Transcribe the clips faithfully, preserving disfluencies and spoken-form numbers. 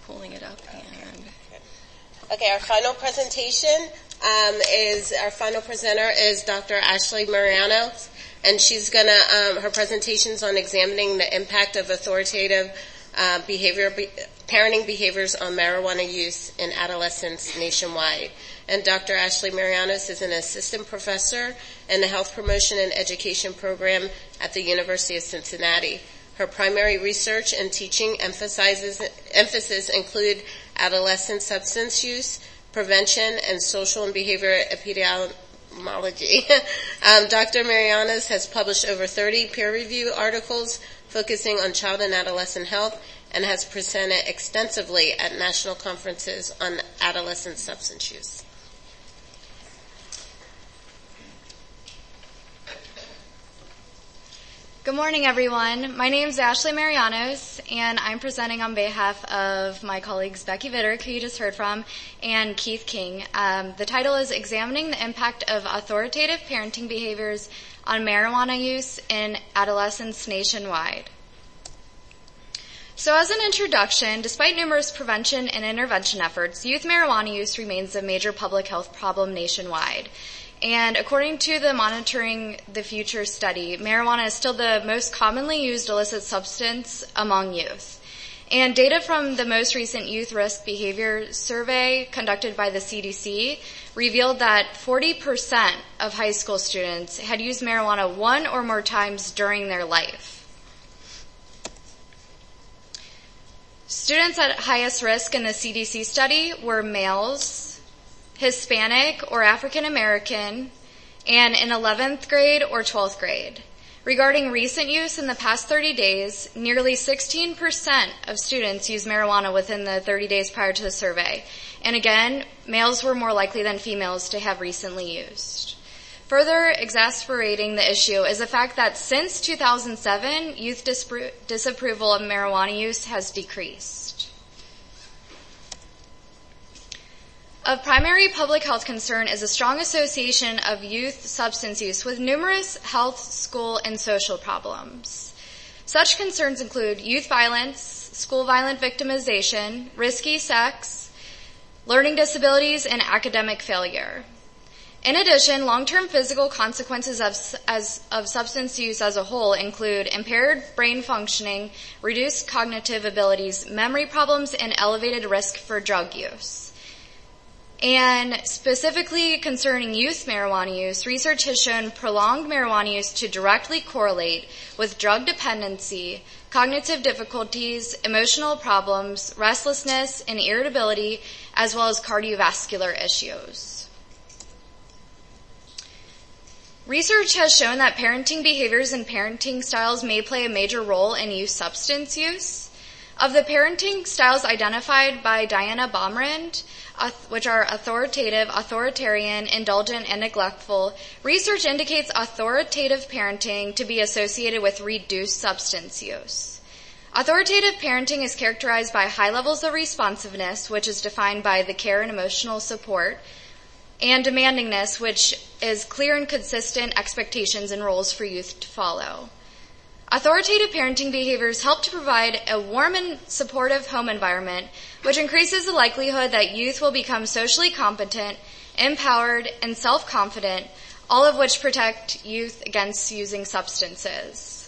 pulling it up. And Okay, our final presentation um, is, our final presenter is Doctor Ashley Mariano, and she's going to, um, her presentation's on examining the impact of authoritative uh, behavior, be, parenting behaviors on marijuana use in adolescents nationwide. And Doctor Ashley Mariano is an assistant professor in the Health Promotion and Education Program at the University of Cincinnati. Her primary research and teaching emphasizes, emphasis include adolescent substance use, prevention, and social and behavioral epidemiology. um, Doctor Marianos has published over thirty peer-reviewed articles focusing on child and adolescent health and has presented extensively at national conferences on adolescent substance use. Good morning, everyone. My name is Ashley Marianos, and I'm presenting on behalf of my colleagues Becky Vitter, who you just heard from, and Keith King. Um, the title is Examining the Impact of Authoritative Parenting Behaviors on Marijuana Use in Adolescents Nationwide. So as an introduction, despite numerous prevention and intervention efforts, youth marijuana use remains a major public health problem nationwide. And according to the Monitoring the Future study, marijuana is still the most commonly used illicit substance among youth. And data from the most recent Youth Risk Behavior Survey conducted by the C D C revealed that forty percent of high school students had used marijuana one or more times during their life. Students at highest risk in the C D C study were males, Hispanic or African American, and in eleventh grade or twelfth grade. Regarding recent use in the past thirty days, nearly sixteen percent of students used marijuana within the thirty days prior to the survey. And again, males were more likely than females to have recently used. Further exacerbating the issue is the fact that since two thousand seven, youth dispro- disapproval of marijuana use has decreased. Of primary public health concern is a strong association of youth substance use with numerous health, school, and social problems. Such concerns include youth violence, school violent victimization, risky sex, learning disabilities, and academic failure. In addition, long-term physical consequences of, as, of substance use as a whole include impaired brain functioning, reduced cognitive abilities, memory problems, and elevated risk for drug use. And specifically concerning youth marijuana use, research has shown prolonged marijuana use to directly correlate with drug dependency, cognitive difficulties, emotional problems, restlessness, and irritability, as well as cardiovascular issues. Research has shown that parenting behaviors and parenting styles may play a major role in youth substance use. Of the parenting styles identified by Diana Baumrind, which are authoritative, authoritarian, indulgent, and neglectful, research indicates authoritative parenting to be associated with reduced substance use. Authoritative parenting is characterized by high levels of responsiveness, which is defined by the care and emotional support, and demandingness, which is clear and consistent expectations and roles for youth to follow. Authoritative parenting behaviors help to provide a warm and supportive home environment, which increases the likelihood that youth will become socially competent, empowered, and self-confident, all of which protect youth against using substances.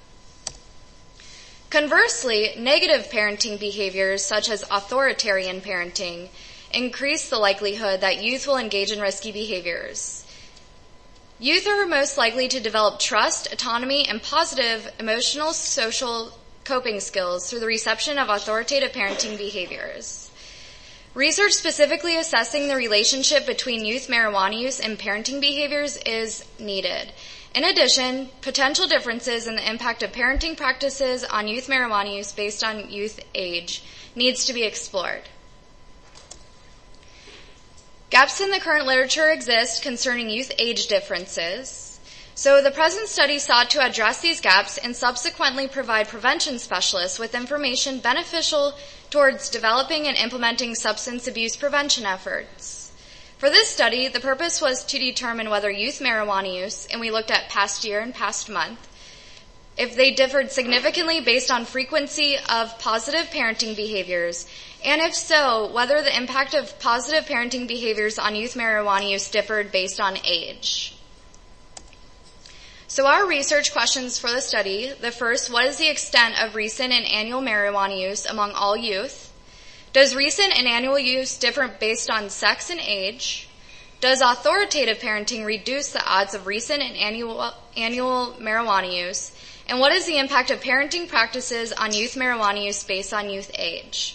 Conversely, negative parenting behaviors, such as authoritarian parenting, increase the likelihood that youth will engage in risky behaviors. Youth are most likely to develop trust, autonomy, and positive emotional, social coping skills through the reception of authoritative parenting behaviors. Research specifically assessing the relationship between youth marijuana use and parenting behaviors is needed. In addition, potential differences in the impact of parenting practices on youth marijuana use based on youth age needs to be explored. Gaps in the current literature exist concerning youth age differences. So the present study sought to address these gaps and subsequently provide prevention specialists with information beneficial towards developing and implementing substance abuse prevention efforts. For this study, the purpose was to determine whether youth marijuana use, and we looked at past year and past month, if they differed significantly based on frequency of positive parenting behaviors, and if so, whether the impact of positive parenting behaviors on youth marijuana use differed based on age. So our research questions for the study: the first, what is the extent of recent and annual marijuana use among all youth? Does recent and annual use differ based on sex and age? Does authoritative parenting reduce the odds of recent and annual, annual marijuana use? And what is the impact of parenting practices on youth marijuana use based on youth age?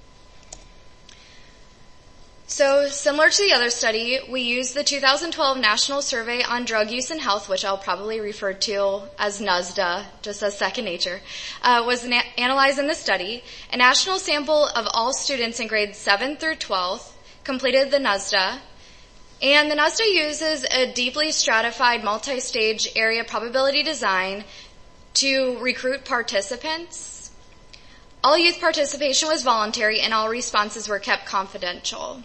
So, similar to the other study, we used the two thousand twelve National Survey on Drug Use and Health, which I'll probably refer to as NUSDA, just as second nature, uh, was na- analyzed in the study. A national sample of all students in grades seven through twelve completed the NUSDA, and the NUSDA uses a deeply stratified multi-stage area probability design to recruit participants. All youth participation was voluntary, and all responses were kept confidential.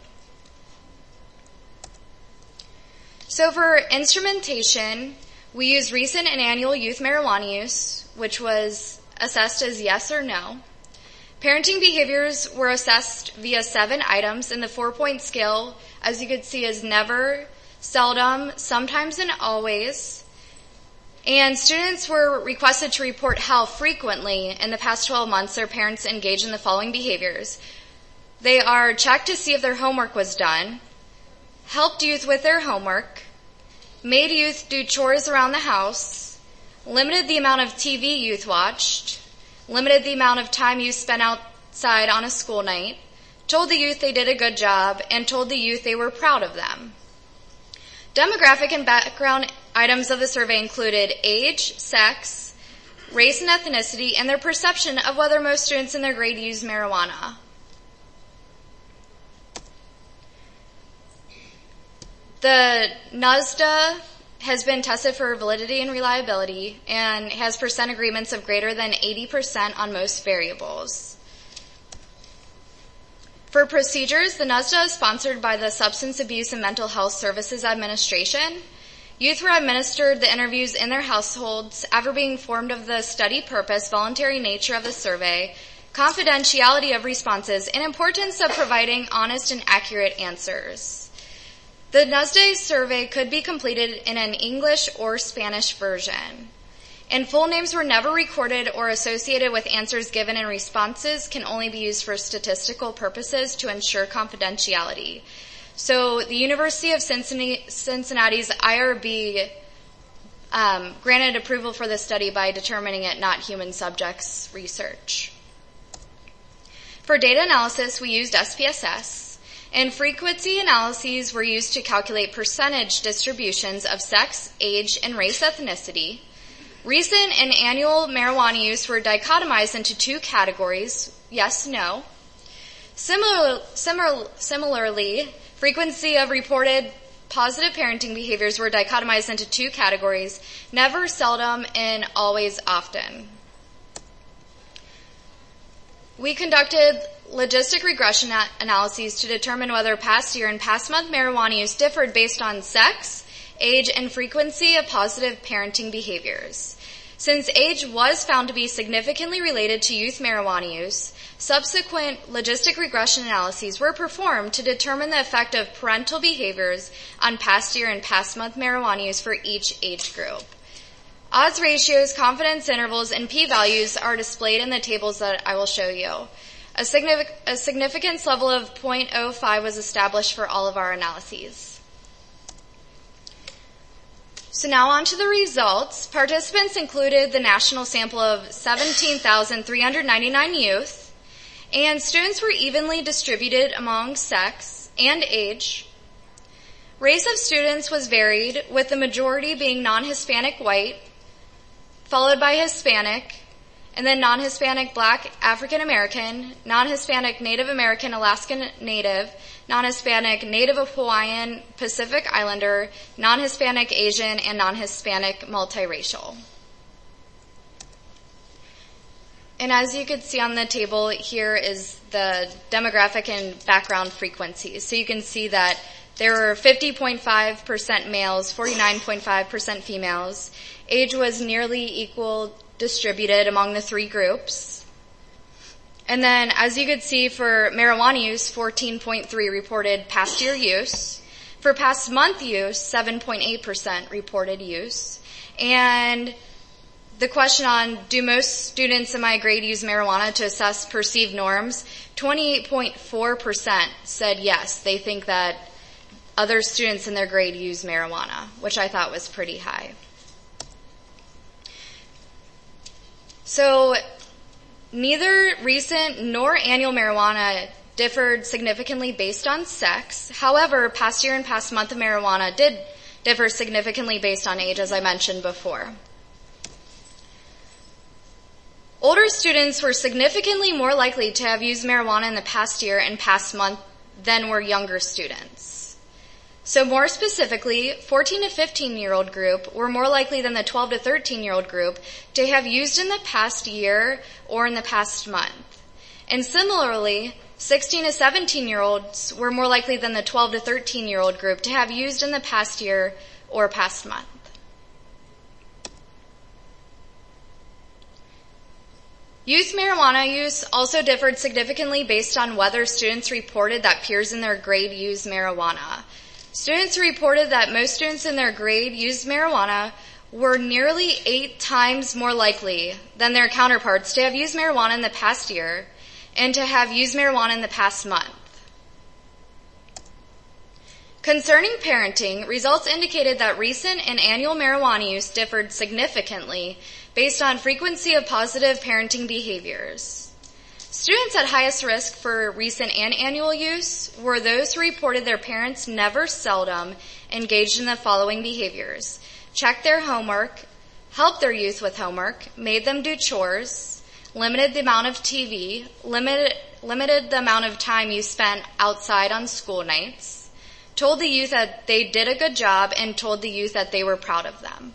So for instrumentation, we used recent and annual youth marijuana use, which was assessed as yes or no. Parenting behaviors were assessed via seven items, and the four-point scale, as you could see, is never, seldom, sometimes, and always. And students were requested to report how frequently in the past twelve months their parents engaged in the following behaviors. They are checked to see if their homework was done, helped youth with their homework, made youth do chores around the house, limited the amount of T V youth watched, limited the amount of time youth spent outside on a school night, told the youth they did a good job, and told the youth they were proud of them. Demographic and background items of the survey included age, sex, race and ethnicity, and their perception of whether most students in their grade use marijuana. The NUSDA has been tested for validity and reliability and has percent agreements of greater than eighty percent on most variables. For procedures, the NUSDA is sponsored by the Substance Abuse and Mental Health Services Administration. Youth were administered the interviews in their households after being informed of the study purpose, voluntary nature of the survey, confidentiality of responses, and importance of providing honest and accurate answers. The NUSDA survey could be completed in an English or Spanish version. And full names were never recorded or associated with answers given, and responses can only be used for statistical purposes to ensure confidentiality. So the University of Cincinnati's I R B um, granted approval for this study by determining it not human subjects research. For data analysis, we used S P S S. And frequency analyses were used to calculate percentage distributions of sex, age, and race ethnicity. Recent and annual marijuana use were dichotomized into two categories, yes, no. Similar, similar, similarly, frequency of reported positive parenting behaviors were dichotomized into two categories, never, seldom, and always, often. We conducted logistic regression analyses to determine whether past year and past month marijuana use differed based on sex, age, and frequency of positive parenting behaviors. Since age was found to be significantly related to youth marijuana use, subsequent logistic regression analyses were performed to determine the effect of parental behaviors on past year and past month marijuana use for each age group. Odds ratios, confidence intervals, and p-values are displayed in the tables that I will show you. A, signific- a significance level of zero point zero five was established for all of our analyses. So now on to the results. Participants included the national sample of seventeen thousand three hundred ninety-nine youth, and students were evenly distributed among sex and age. Race of students was varied, with the majority being non-Hispanic white, followed by Hispanic, and then non-Hispanic Black African American, non-Hispanic Native American Alaskan Native, non-Hispanic Native Hawaiian Pacific Islander, non-Hispanic Asian, and non-Hispanic multiracial. And as you can see on the table, here is the demographic and background frequencies. So you can see that there were fifty point five percent males, forty-nine point five percent females. Age was nearly equal distributed among the three groups. And then, as you could see, for marijuana use, fourteen point three reported past year use. For past month use, seven point eight percent reported use. And the question on, do most students in my grade use marijuana to assess perceived norms? twenty-eight point four percent said yes, they think that other students in their grade use marijuana, which I thought was pretty high. So, neither recent nor annual marijuana differed significantly based on sex. However, past year and past month of marijuana did differ significantly based on age, as I mentioned before. Older students were significantly more likely to have used marijuana in the past year and past month than were younger students. So more specifically, fourteen to fifteen-year-old group were more likely than the twelve to thirteen-year-old group to have used in the past year or in the past month. And similarly, sixteen to seventeen-year-olds were more likely than the twelve to thirteen-year-old group to have used in the past year or past month. Youth marijuana use also differed significantly based on whether students reported that peers in their grade used marijuana. Students reported that most students in their grade used marijuana were nearly eight times more likely than their counterparts to have used marijuana in the past year and to have used marijuana in the past month. Concerning parenting, results indicated that recent and annual marijuana use differed significantly based on frequency of positive parenting behaviors. Students at highest risk for recent and annual use were those who reported their parents never seldom engaged in the following behaviors: checked their homework, helped their youth with homework, made them do chores, limited the amount of T V, limited, limited the amount of time you spent outside on school nights, told the youth that they did a good job, and told the youth that they were proud of them.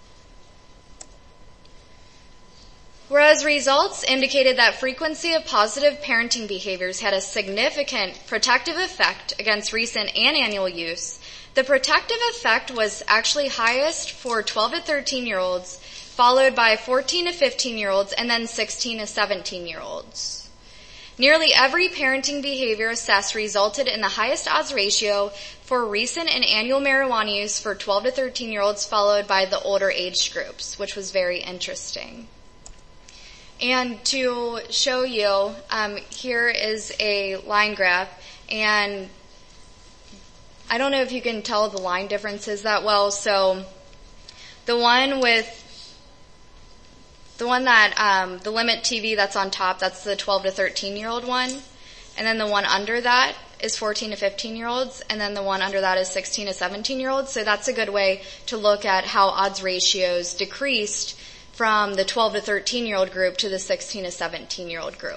Whereas results indicated that frequency of positive parenting behaviors had a significant protective effect against recent and annual use, the protective effect was actually highest for twelve to thirteen-year-olds, followed by fourteen to fifteen-year-olds, and then sixteen to seventeen-year-olds. Nearly every parenting behavior assessed resulted in the highest odds ratio for recent and annual marijuana use for twelve to thirteen-year-olds, followed by the older age groups, which was very interesting. And to show you, um, here is a line graph, and I don't know if you can tell the line differences that well. So the one with the one that um, the limit T V that's on top, that's the twelve to thirteen-year-old one, and then the one under that is fourteen to fifteen-year-olds, and then the one under that is sixteen to seventeen-year-olds. So that's a good way to look at how odds ratios decreased from the twelve to thirteen-year-old group to the sixteen to seventeen-year-old group.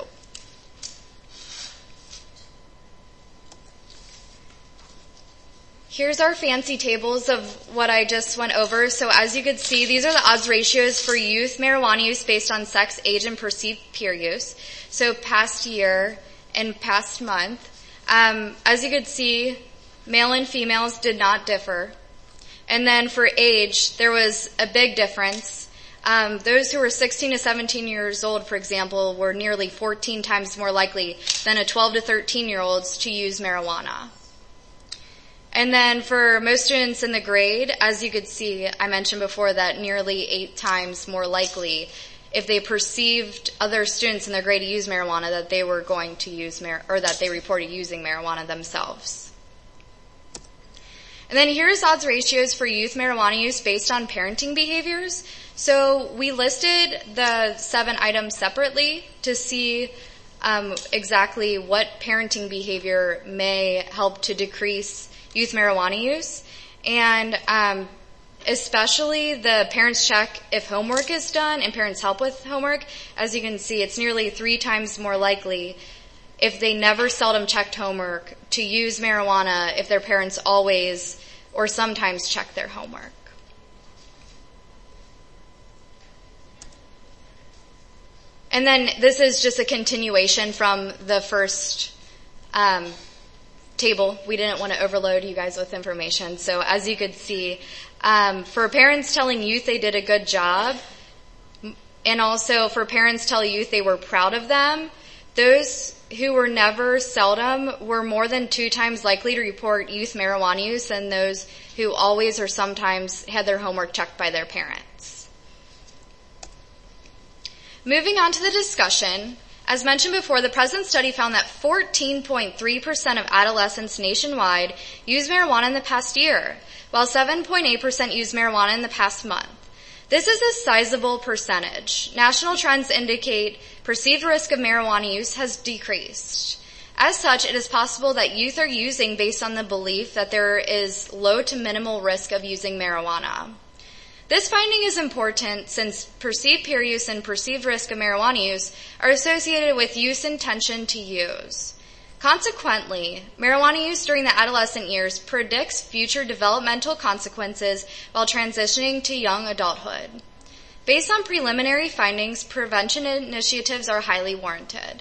Here's our fancy tables of what I just went over. So as you can see, these are the odds ratios for youth marijuana use based on sex, age, and perceived peer use. So past year and past month. Um, as you could see, male and females did not differ. And then for age, there was a big difference. Um, those who were sixteen to seventeen years old, for example, were nearly fourteen times more likely than a twelve to thirteen-year-olds to use marijuana. And then for most students in the grade, as you could see, I mentioned before that nearly eight times more likely, if they perceived other students in their grade to use marijuana, that they were going to use mar- or that they reported using marijuana themselves. And then here's odds ratios for youth marijuana use based on parenting behaviors. So we listed the seven items separately to see um, exactly what parenting behavior may help to decrease youth marijuana use. And um, especially the parents check if homework is done and parents help with homework. As you can see, it's nearly three times more likely if they never seldom checked homework to use marijuana if their parents always or sometimes check their homework. And then this is just a continuation from the first um, table. We didn't want to overload you guys with information. So as you could see, um, for parents telling youth they did a good job, and also for parents to tell youth they were proud of them, those who were never seldom were more than two times likely to report youth marijuana use than those who always or sometimes had their homework checked by their parents. Moving on to the discussion, as mentioned before, the present study found that fourteen point three percent of adolescents nationwide used marijuana in the past year, while seven point eight percent used marijuana in the past month. This is a sizable percentage. National trends indicate perceived risk of marijuana use has decreased. As such, it is possible that youth are using based on the belief that there is low to minimal risk of using marijuana. This finding is important since perceived peer use and perceived risk of marijuana use are associated with youth's intention to use. Consequently, marijuana use during the adolescent years predicts future developmental consequences while transitioning to young adulthood. Based on preliminary findings, prevention initiatives are highly warranted.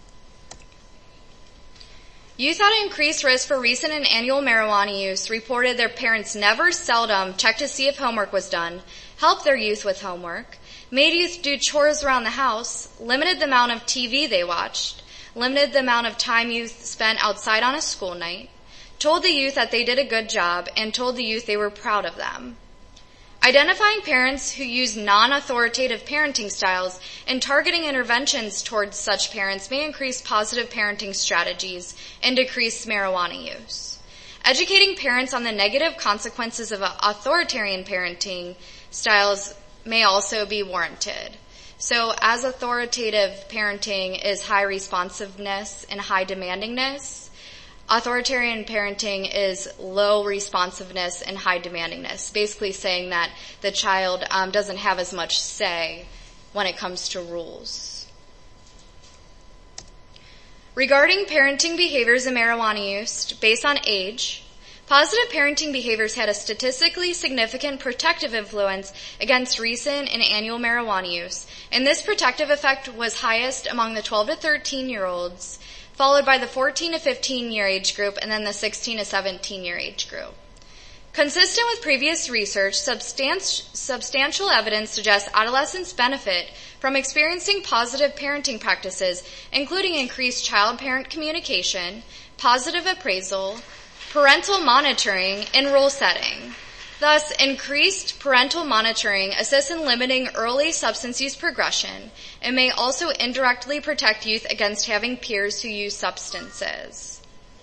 Youth at increased risk for recent and annual marijuana use reported their parents never seldom checked to see if homework was done, helped their youth with homework, made youth do chores around the house, limited the amount of T V they watched, limited the amount of time youth spent outside on a school night, told the youth that they did a good job, and told the youth they were proud of them. Identifying parents who use non-authoritative parenting styles and targeting interventions towards such parents may increase positive parenting strategies and decrease marijuana use. Educating parents on the negative consequences of authoritarian parenting styles may also be warranted. So as authoritative parenting is high responsiveness and high demandingness, authoritarian parenting is low responsiveness and high demandingness, basically saying that the child um, doesn't have as much say when it comes to rules. Regarding parenting behaviors and marijuana use based on age, positive parenting behaviors had a statistically significant protective influence against recent and annual marijuana use, and this protective effect was highest among the twelve to thirteen year olds, followed by the fourteen to fifteen year age group, and then the sixteen to seventeen year age group. Consistent with previous research, substan- substantial evidence suggests adolescents benefit from experiencing positive parenting practices, including increased child-parent communication, positive appraisal, parental monitoring, and rule setting. Thus, increased parental monitoring assists in limiting early substance use progression and may also indirectly protect youth against having peers who use substances.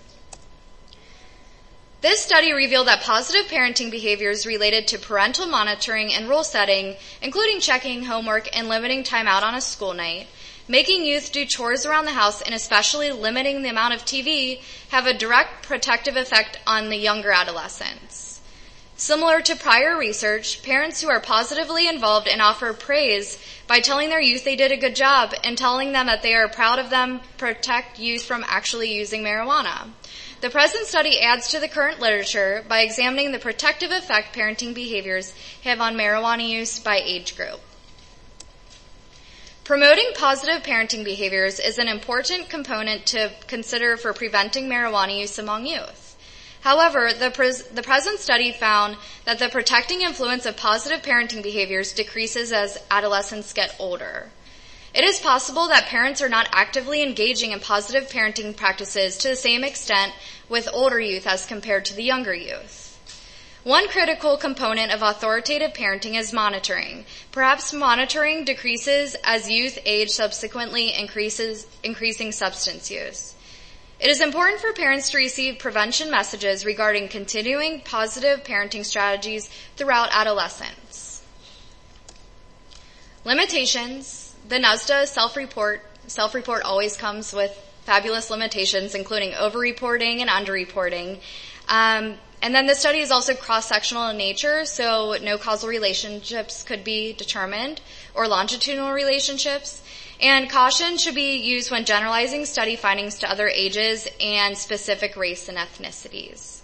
This study revealed that positive parenting behaviors related to parental monitoring and rule setting, including checking homework and limiting time out on a school night, making youth do chores around the house, and especially limiting the amount of T V, have a direct protective effect on the younger adolescents. Similar to prior research, parents who are positively involved and offer praise by telling their youth they did a good job and telling them that they are proud of them protect youth from actually using marijuana. The present study adds to the current literature by examining the protective effect parenting behaviors have on marijuana use by age group. Promoting positive parenting behaviors is an important component to consider for preventing marijuana use among youth. However, the, pres- the present study found that the protecting influence of positive parenting behaviors decreases as adolescents get older. It is possible that parents are not actively engaging in positive parenting practices to the same extent with older youth as compared to the younger youth. One critical component of authoritative parenting is monitoring. Perhaps monitoring decreases as youth age, subsequently increases increasing substance use. It is important for parents to receive prevention messages regarding continuing positive parenting strategies throughout adolescence. Limitations. The N U S D A self-report, self-report always comes with fabulous limitations, including over-reporting and under-reporting. Um, and then the study is also cross-sectional in nature, so no causal relationships could be determined, or longitudinal relationships. And caution should be used when generalizing study findings to other ages and specific race and ethnicities.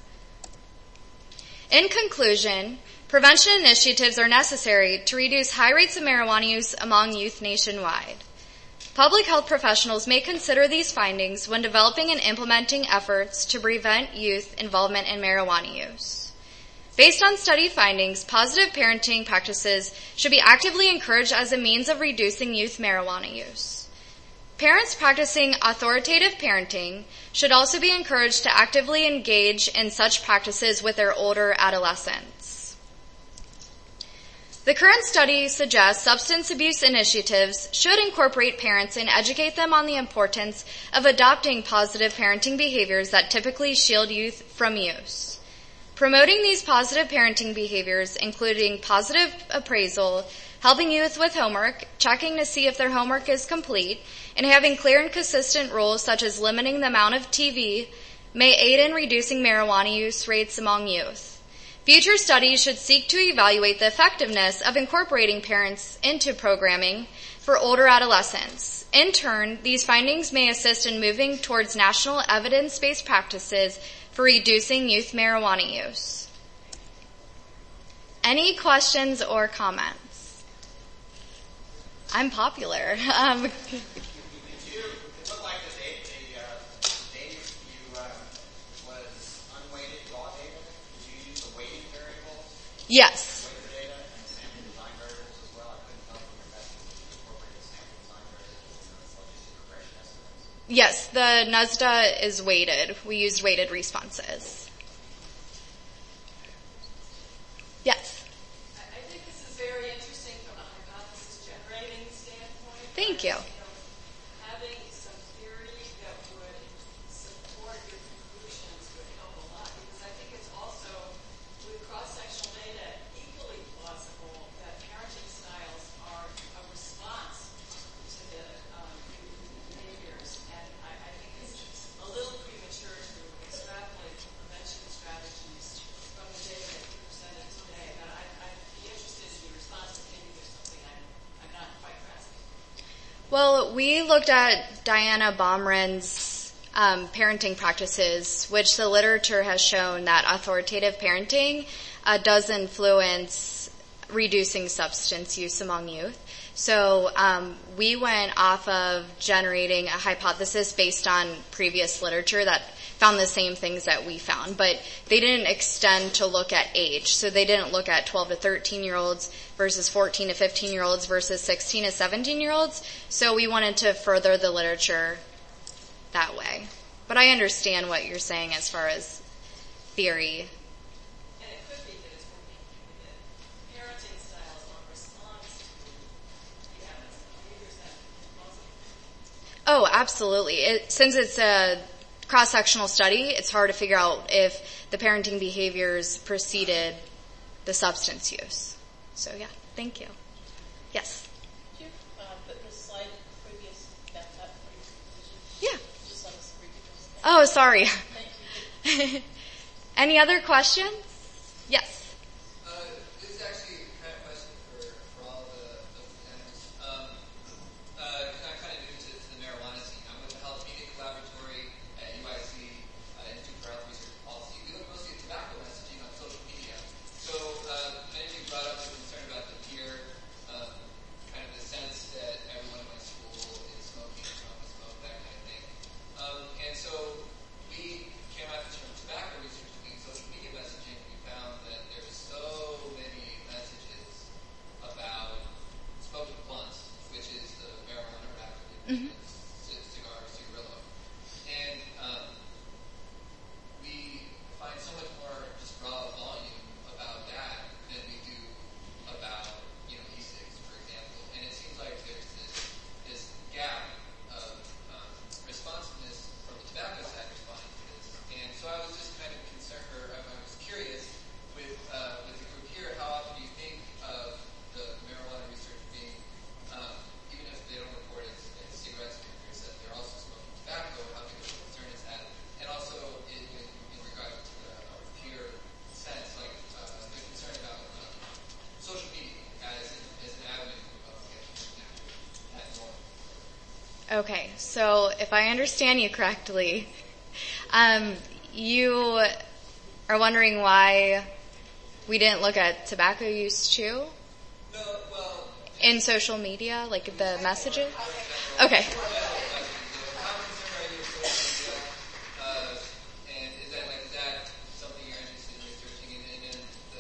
In conclusion, prevention initiatives are necessary to reduce high rates of marijuana use among youth nationwide. Public health professionals may consider these findings when developing and implementing efforts to prevent youth involvement in marijuana use. Based on study findings, positive parenting practices should be actively encouraged as a means of reducing youth marijuana use. Parents practicing authoritative parenting should also be encouraged to actively engage in such practices with their older adolescents. The current study suggests substance abuse initiatives should incorporate parents and educate them on the importance of adopting positive parenting behaviors that typically shield youth from use. Promoting these positive parenting behaviors, including positive appraisal, helping youth with homework, checking to see if their homework is complete, and having clear and consistent rules such as limiting the amount of T V, may aid in reducing marijuana use rates among youth. Future studies should seek to evaluate the effectiveness of incorporating parents into programming for older adolescents. In turn, these findings may assist in moving towards national evidence-based practices for reducing youth marijuana use. Any questions or comments? I'm popular. Um, Did you, it looked like the data, the, uh, data you, uh, was unweighted raw data. Did you use the weighting variables? yes. Weighted data and sample design variables as well? I couldn't tell from your message if you incorporated sample design variables and the logistic regression estimates. Yes, the N U S D A is weighted. We used weighted responses. Yes. I think this is very interesting from a hypothesis generating standpoint. Thank you. You know, having some theory that would support your conclusions would help a lot, because I think it's also, with cross-sectional data, equally plausible that parenting styles are a response to the um, behaviors, and I, I think it's just a little premature to extrapolate prevention strategies from the data that you presented today, but I, I'd be interested in your response if maybe there's something I'm, I'm not quite grasping. Well, we looked at Diana Baumrind's um, parenting practices, which the literature has shown that authoritative parenting uh, does influence reducing substance use among youth. So um, we went off of generating a hypothesis based on previous literature that found the same things that we found, but they didn't extend to look at age. So they didn't look at twelve to thirteen year olds versus fourteen to fifteen year olds versus sixteen to seventeen year olds. So we wanted to further the literature that way. But I understand what you're saying as far as theory. And it could be that it's working that parenting styles are response to the habits and behaviors that are plausible. Oh, absolutely. It, since it's a cross-sectional study, it's hard to figure out if the parenting behaviors preceded the substance use. So yeah, thank you. Yes? Could you uh, put the slide previous back up for your presentation? Yeah. Just let us read it. Oh, sorry. Thank you. Any other questions? Yes. Uh, this is actually kind of a question for, for all the, the presenters. Um, uh, I'm kind of new to, to the marijuana scene. I'm with the Health Media Collaboratory at U I C, uh, Institute for Health Research and Policy. We look mostly at tobacco messaging on social media. So uh, many of you brought up the concern about the peer, um, kind of the sense that everyone in my school is smoking, smoking, smoke, that kind of thing. Um, and so we came out from tobacco research looking at social media messaging. We found that there's so many messages about smoking blunts, which is the marijuana wrapped in Mhm. c- cigar, cigarillo. And um, we find so much more just raw volume about that than we do about, you know, e-cigs, for example. And it seems like there's this this gap of um, responsiveness from the tobacco side responding to this. And so I was just kind of concerned, or I was curious with uh, with the group here, how often do you think of the marijuana research being, um, even if they don't report it as cigarette smokers, that they're also smoking tobacco? How big of a concern is that? And also in, in, in regard to the uh, peer sense, like uh, the concern about um, social media as, as an avenue of getting that norm. Okay, so if I understand you correctly, um, you are wondering why we didn't look at tobacco use too No, well, in social media, like the messages? Okay. how concerned are you with social media? Uh, and is that like is that something you're interested in researching? And, and then the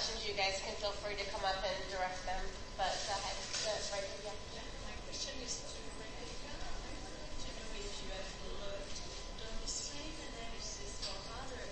questions, you guys can feel free to come up and direct them. But go ahead. That's right. Yeah. My question is to Rebecca. I wanted to know if you have looked on the strain analysis for other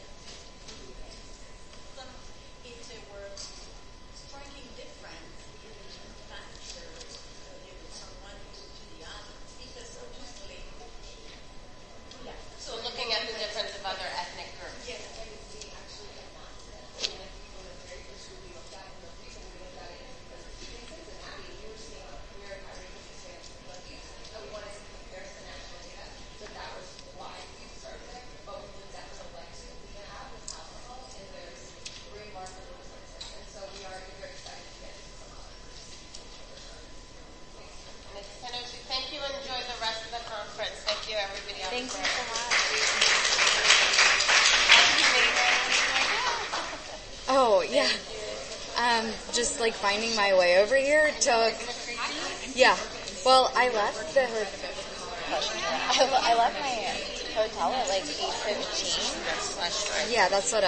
some if there were striking difference in factors related from one group to the other. Because obviously, yeah. So looking at the difference of other ethnic groups. Yes. We actually have not said that. And people are very interested we looked at it. And the reason we looked at it is because in Cincinnati, we were seeing a very high rate of expansion of blood use. And we wanted to compare some national data. So that was why we started it. But the depth of legacy we have with alcohol, and there's remarkable differences. And so we are very excited to get into some other groups. Miz Tenoshi, thank you. Enjoy the rest of the conference. Thank you, everybody else. Thank you for- so much. Oh, yeah. Um, just like finding my way over here took, yeah. Well, I left the, I left my hotel at like eight fifteen. Slash drive. Yeah, that's what I